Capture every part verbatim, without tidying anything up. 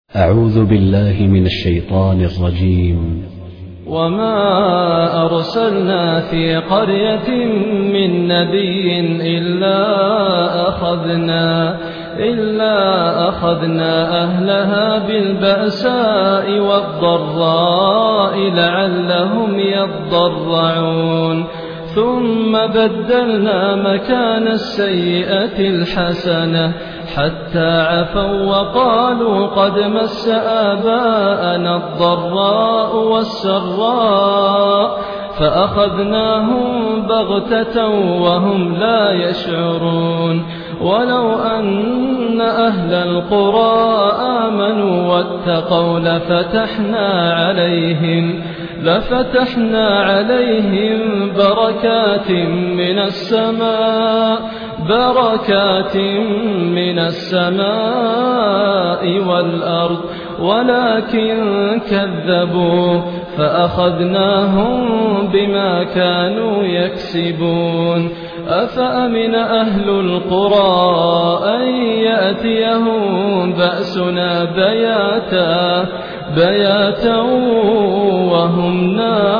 أعوذ بالله من الشيطان الرجيم. وما أرسلنا في قرية من نبي إلا أخذنا إلا أخذنا أهلها بالبأساء والضراء لعلهم يضرعون ثم بدلنا مكان السيئة الحسنة حتى عفوا وقالوا قد مس آباءنا الضراء والسراء فأخذناهم بغتة وهم لا يشعرون ولو أن أهل القرى آمنوا واتقوا لفتحنا عليهم لفتحنا عليهم بركات من السماء بركات من السماء والأرض ولكن كذبوا فأخذناهم بما كانوا يكسبون. أفأمن أهل القرى أن يأتيهم بأسنا بياتا بياتا وهم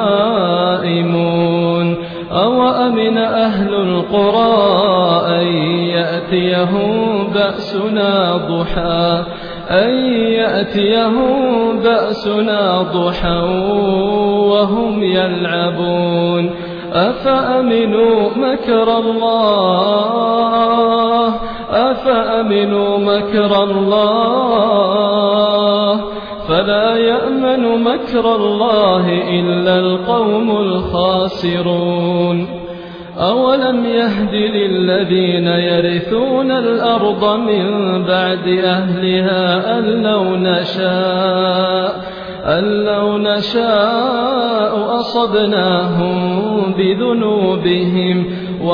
نائمون أوأمن أهل القرى أن يأتيهم بأسنا ضحى أن يأتيهم بأسنا ضحى وهم يلعبون أفأمنوا مكر الله أفأمنوا مكر الله فلا يأمن مكر الله إلا القوم الخاسرون. أولم يهد للذين يرثون الأرض من بعد أهلها أن لو نشاء أن لو نشاء أصبناهم بذنوبهم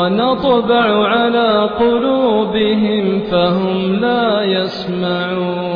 ونطبع على قلوبهم فهم لا يسمعون.